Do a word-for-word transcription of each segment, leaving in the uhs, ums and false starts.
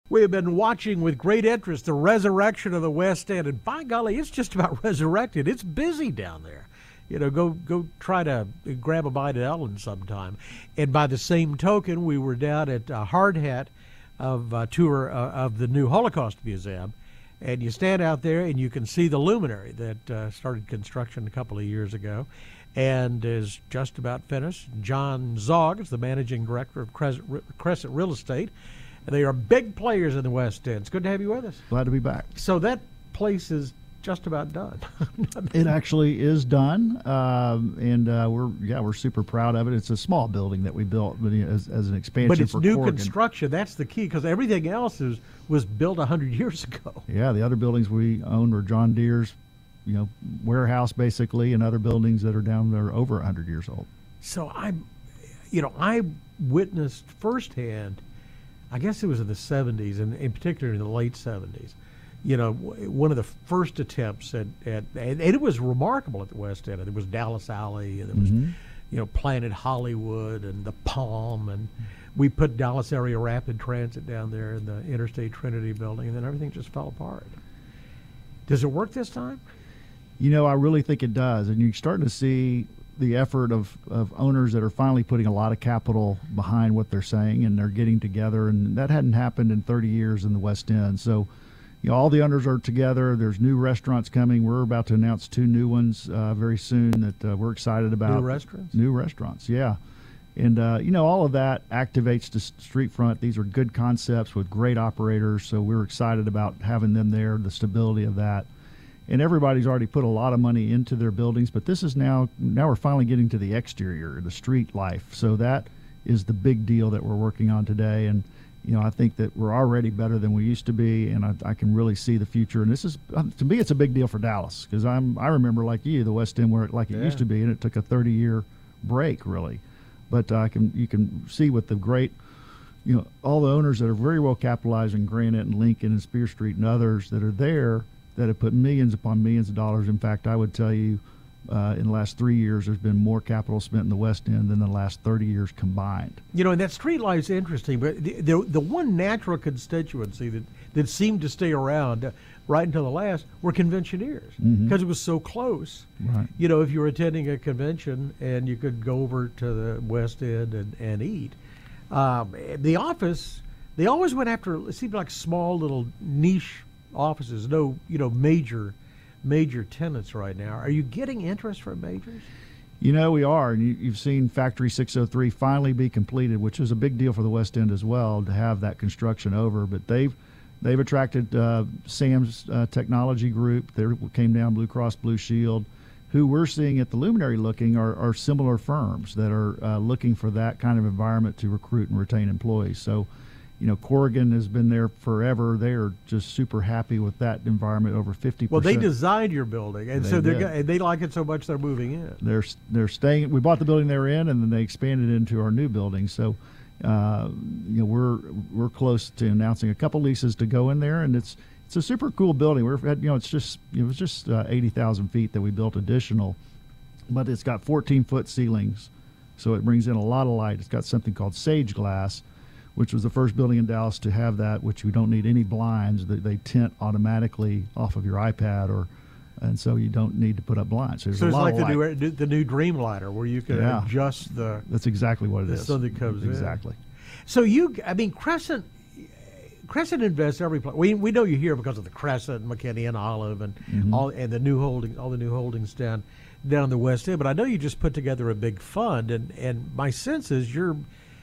We have been watching with great interest the resurrection of the West End, and by golly, it's just about resurrected. It's busy down there. You know, go go try to grab a bite at Ellen sometime. And by the same token, we were down at uh, Hard Hat of uh, tour uh, of the new Holocaust Museum, and you stand out there and you can see the luminary that uh, started construction a couple of years ago and is just about finished. John Zog is the managing director of Crescent, Crescent Real Estate. They are big players in the West End. It's good to have you with us. Glad to be back. So that place is just about done. I mean, it actually is done, um, and uh, we're yeah we're super proud of it. It's a small building that we built, but as, as an expansion. But it's for new Corrigan. Construction. That's the key, because everything else is was built a hundred years ago. Yeah, the other buildings we own were John Deere's, you know, warehouse basically, and other buildings that are down there over a hundred years old. So I'm, you know, I witnessed firsthand. I guess it was in the seventies, and in particular in the late seventies, you know, one of the first attempts at, at and it was remarkable at the West End. There was Dallas Alley, and there was, Mm-hmm. you know, Planet Hollywood and the Palm, and we put Dallas Area Rapid Transit down there in the Interstate Trinity building, and then everything just fell apart. Does it work this time? You know, I really think it does, and you're starting to see the effort of, of owners that are finally putting a lot of capital behind what they're saying, and they're getting together, and that hadn't happened in thirty years in the West End. So, you know, all the owners are together. There's new restaurants coming. We're about to announce two new ones uh, very soon that uh, we're excited about. New restaurants? New restaurants, yeah. And, uh, you know, all of that activates the street front. These are good concepts with great operators, so we're excited about having them there, the stability of that. And everybody's already put a lot of money into their buildings, but this is now, now we're finally getting to the exterior, the street life. So that is the big deal that we're working on today. And, you know, I think that we're already better than we used to be, and I, I can really see the future. And this is, to me, it's a big deal for Dallas, because I'm I remember, like you, the West End where it, like it Yeah. used to be, and it took a thirty-year break, really. But uh, I can you can see with the great, you know, all the owners that are very well capitalized in Granite and Lincoln and Spear Street and others that are there, that have put millions upon millions of dollars. In fact, I would tell you, uh, in the last three years, there's been more capital spent in the West End than the last thirty years combined. You know, and that street light's interesting, but the, the the one natural constituency that, that seemed to stay around uh, right until the last were conventioneers, because Mm-hmm. it was so close. Right. You know, if you were attending a convention and you could go over to the West End and, and eat. Um, the office, they always went after, it seemed like small little niche offices, no, you know, major major tenants right now. Are you getting interest from majors? You know, we are. And you, you've seen Factory six oh three finally be completed, which was a big deal for the West End as well, to have that construction over. But they've they've attracted uh, Sam's uh, Technology Group. They came down, Blue Cross Blue Shield, who we're seeing at the Luminary looking are, are similar firms that are uh, looking for that kind of environment to recruit and retain employees. So, you know, Corrigan has been there forever. They are just super happy with that environment, over fifty percent. Well, they designed your building, and They so they're did. go- and they like it so much they're moving in. They're they're staying. We bought the building they were in, and then they expanded into our new building. So, uh, you know, we're we're close to announcing a couple leases to go in there, and it's it's a super cool building. We're at, you know, it's just it was just uh, eighty thousand feet that we built additional, but it's got fourteen foot ceilings, so it brings in a lot of light. It's got something called Sage Glass, which was the first building in Dallas to have that, which you don't need any blinds. They, they tint automatically off of your iPad, or and so you don't need to put up blinds. So, there's So a it's lot like of the light. new the new Dreamliner, where you can Yeah. adjust the That's exactly what it the is. sun that comes in. Exactly. So you, I mean, Crescent, Crescent invests every place. We we know you here because of the Crescent, McKinney and Olive, and Mm-hmm. all and the new holdings, all the new holdings down down the West End. But I know you just put together a big fund, and and my sense is you're.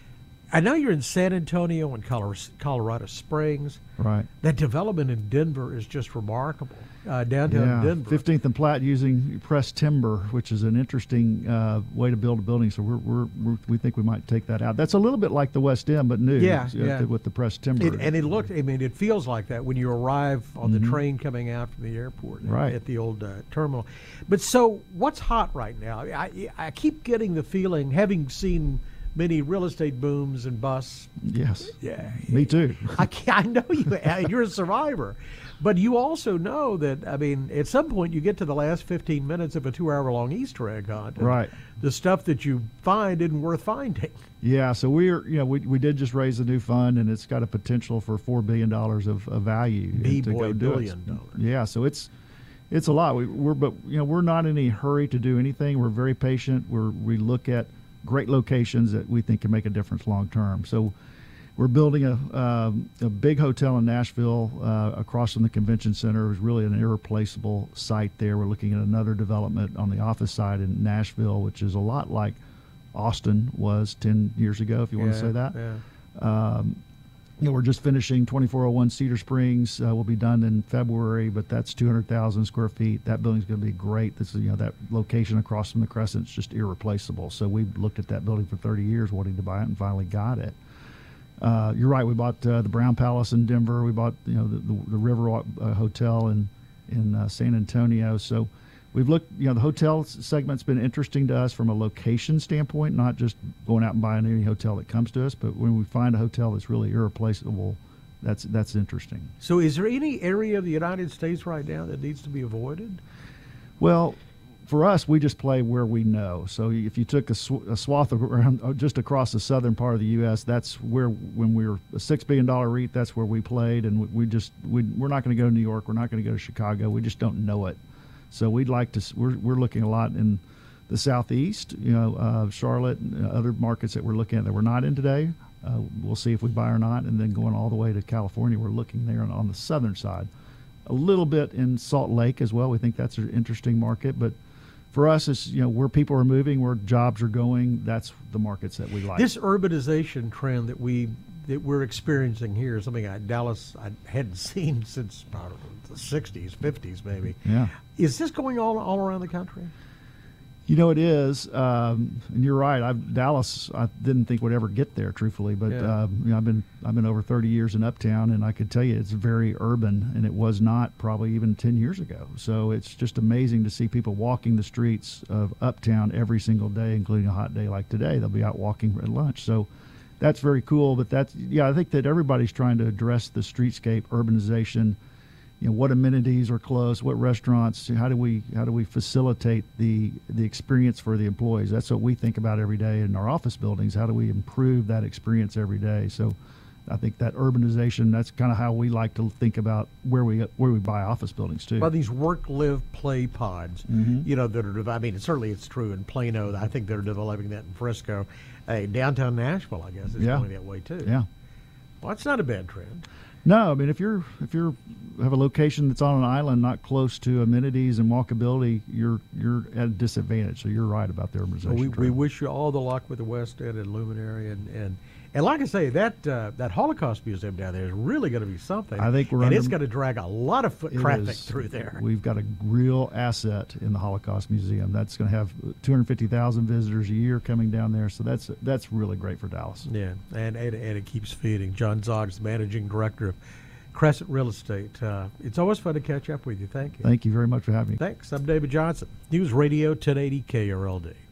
I know you're in San Antonio and Colorado, Colorado Springs. Right. That development in Denver is just remarkable. Uh, downtown Yeah. Denver. fifteenth and Platte using pressed timber, which is an interesting uh, way to build a building. So we're, we're, we're we think we might take that out. That's a little bit like the West End, but new. Yeah, uh, yeah. with the pressed timber. It, and it looked, I mean, it feels like that when you arrive on the train coming out from the airport at- Right. at the old uh, terminal. But so what's hot right now? I, I keep getting the feeling, having seen many real estate booms and busts. Yes. Yeah. Me too. I, can't, I know you. You're a survivor. But you also know that, I mean, at some point you get to the last fifteen minutes of a two-hour-long Easter egg hunt. Right. The stuff that you find isn't worth finding. Yeah, so we're, you know, we, we did just raise a new fund, and it's got a potential for four billion dollars of, of value. B to boy, go do billion it. dollars. Yeah, so it's it's a lot. We, we're, but, you know, we're not in any hurry to do anything. We're very patient. We're, we look at great locations that we think can make a difference long term. So we're building a, um, a big hotel in Nashville uh, across from the convention center. It was really an irreplaceable site there. We're looking at another development on the office side in Nashville, which is a lot like Austin was ten years ago, if you want Yeah, to say that. yeah. Um, you know, we're just finishing twenty-four oh one Cedar Springs. Uh, we'll be done in February, but that's two hundred thousand square feet. That building's going to be great. This is, you know, that location across from the Crescent is just irreplaceable. So we looked at that building for thirty years, wanting to buy it, and finally got it. Uh, you're right. We bought uh, the Brown Palace in Denver. We bought, you know, the, the, the Riverwalk uh, Hotel in in uh, San Antonio. So we've looked. You know, the hotel segment's been interesting to us from a location standpoint, not just going out and buying any hotel that comes to us, but when we find a hotel that's really irreplaceable, that's that's interesting. So is there any area of the United States right now that needs to be avoided? Well, for us, we just play where we know. So if you took a, sw- a swath of around uh, just across the southern part of the U S, that's where, when we were a six billion dollar REIT, that's where we played. And we, we just we, we're not going to go to New York. We're not going to go to Chicago. We just don't know it. So we'd like to. We're we're looking a lot in the southeast. You know, uh, Charlotte and other markets that we're looking at that we're not in today. Uh, we'll see if we buy or not. And then going all the way to California, we're looking there on, on the southern side. A little bit in Salt Lake as well. We think that's an interesting market, but for us, it's, you know, where people are moving, where jobs are going. That's the markets that we like. This urbanization trend that we that we're experiencing here is something I, Dallas I hadn't seen since I don't know, the sixties, fifties, maybe. Yeah. Is this going all all around the country? You know, it is, um, and you're right. I've, Dallas, I didn't think would ever get there, truthfully. But Yeah. um, you know, I've been I've been over thirty years in Uptown, and I could tell you it's very urban, and it was not probably even ten years ago. So it's just amazing to see people walking the streets of Uptown every single day, including a hot day like today. They'll be out walking at lunch. So that's very cool. But that's yeah, I think that everybody's trying to address the streetscape urbanization. You know, what amenities are close, what restaurants, how do we how do we facilitate the the experience for the employees? That's what we think about every day in our office buildings. How do we improve that experience every day? So I think that urbanization, that's kind of how we like to think about where we where we buy office buildings too. Well, these work, live, play pods, Mhm. you know, that are, I mean, certainly it's true in Plano. I think they're developing that in Frisco. Hey, downtown Nashville, I guess, is Yeah. going that way too. Yeah. Well, that's not a bad trend. No, I mean, if you're if you're have a location that's on an island, not close to amenities and walkability, you're you're at a disadvantage. So you're right about the urbanization. Well, we, we trend. wish you all the luck with the West End and Luminary, and and, and like I say, that uh, that Holocaust Museum down there is really going to be something. I think we're and under- it's going to drag a lot of foot It traffic is. through there. We've got a real asset in the Holocaust Museum. That's going to have two hundred fifty thousand visitors a year coming down there. So that's that's really great for Dallas. Yeah, and, and and it keeps feeding. John Zoggs, the managing director of Crescent Real Estate. Uh, it's always fun to catch up with you. Thank you. Thank you very much for having me. Thanks. I'm David Johnson. News Radio ten eighty K R L D.